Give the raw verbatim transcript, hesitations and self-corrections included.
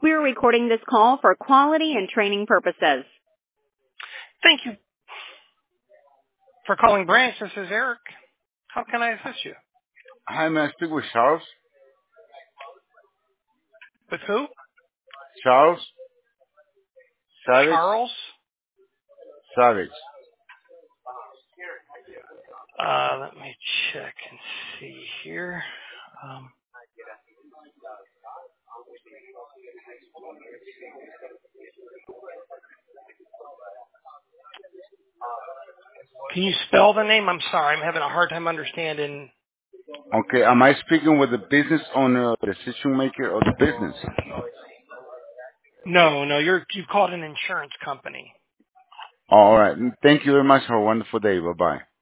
We are recording this call for quality and training purposes. Thank you for calling Branch. This is Eric. How can I assist you? Hi, may I speak with Charles? With who? Charles? Savage? Charles? Savage. Uh, let me check and see here. Um, can you spell the name? I'm sorry. I'm having a hard time understanding. Okay, am I speaking with the business owner, the decision maker of the business? No, no, you're, you've called an insurance company. All right. Thank you very much. Have a wonderful day. Bye-bye.